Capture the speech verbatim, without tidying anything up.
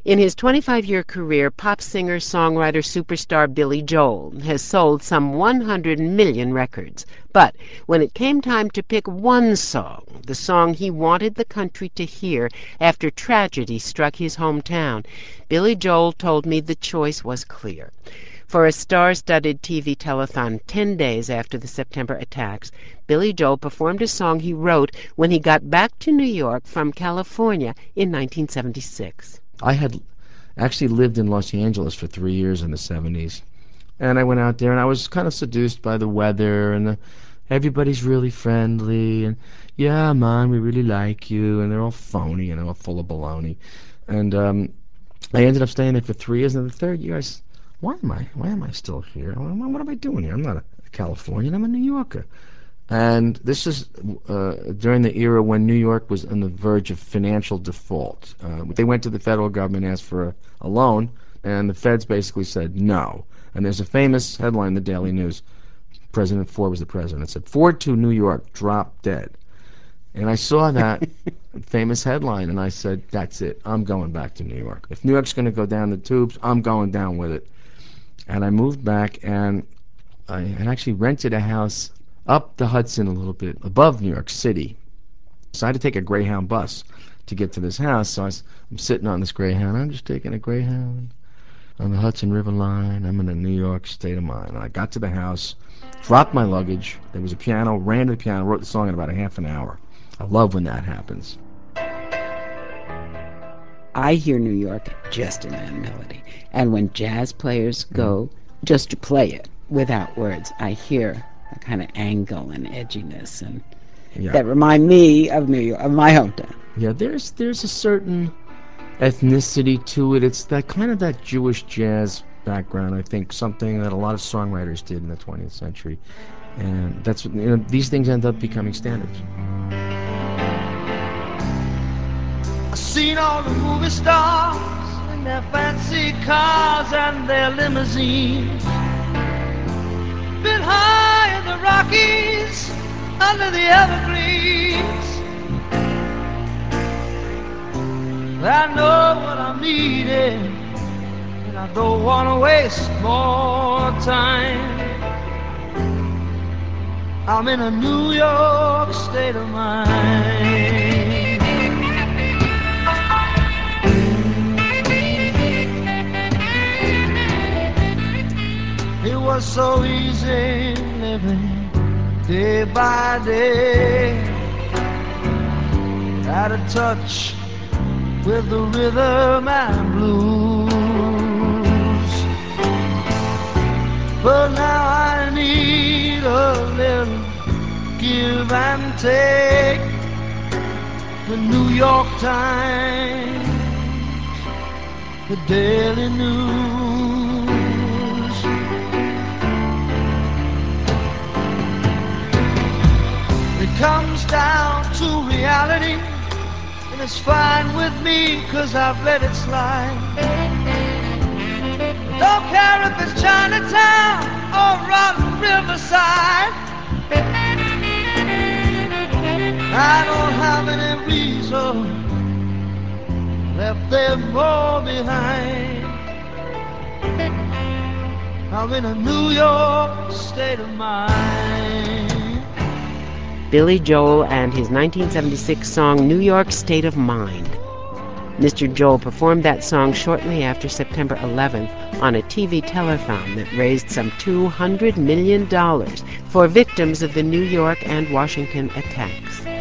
In his twenty-five-year career, pop singer, songwriter, superstar Billy Joel has sold some one hundred million records. But when it came time to pick one song, the song he wanted the country to hear after tragedy struck his hometown, Billy Joel told me the choice was clear. For a star-studded T V telethon ten days after the September attacks, Billy Joel performed a song he wrote when he got back to New York from California in nineteen seventy-six. I had actually lived in Los Angeles for three years in the seventies, and I went out there and I was kind of seduced by the weather and the, everybody's really friendly and yeah, man, we really like you, and they're all phony and they're all full of baloney. And um, I ended up staying there for three years, and the third year I s why am I why am I still here? What am I doing here? I'm not a Californian, I'm a New Yorker. And this is uh, during the era when New York was on the verge of financial default. Uh, they went to the federal government, asked for a, a loan, and the feds basically said no. And there's a famous headline in the Daily News. President Ford was the president. It said, Ford to New York, drop dead. And I saw that famous headline, and I said, that's it. I'm going back to New York. If New York's going to go down the tubes, I'm going down with it. And I moved back, and I had actually rented a house up the Hudson a little bit, above New York City. So I had to take a Greyhound bus to get to this house. So I was, I'm sitting on this Greyhound. I'm just taking a Greyhound on the Hudson River line. I'm in a New York state of mind. And I got to the house, dropped my luggage. There was a piano, ran to the piano, wrote the song in about a half an hour. I love when that happens. I hear New York just in that melody. And when jazz players go mm. just to play it without words, I hear a kind of angle and edginess, and yeah. that remind me of New York, of my hometown. Yeah, there's there's a certain ethnicity to it. It's that kind of that Jewish jazz background. I think something that a lot of songwriters did in the twentieth century, and that's, you know, these things end up becoming standards. I've seen all the movie stars in their fancy cars and their limousines, been high in the Rockies under the evergreens. I know what I'm needing, and I don't want to waste more time. I'm in a New York state of mind. It was so easy living day by day, out of touch with the rhythm and blues. But now I need a little give and take. The New York Times, the Daily News, it comes down to reality, and it's fine with me, cause I've let it slide. Don't care if it's Chinatown or rotten Riverside. I don't have any reason left there more behind. I'm in a New York state of mind. Billy Joel and his nineteen seventy-six song New York State of Mind. Mister Joel performed that song shortly after September eleventh on a T V telethon that raised some two hundred million dollars for victims of the New York and Washington attacks.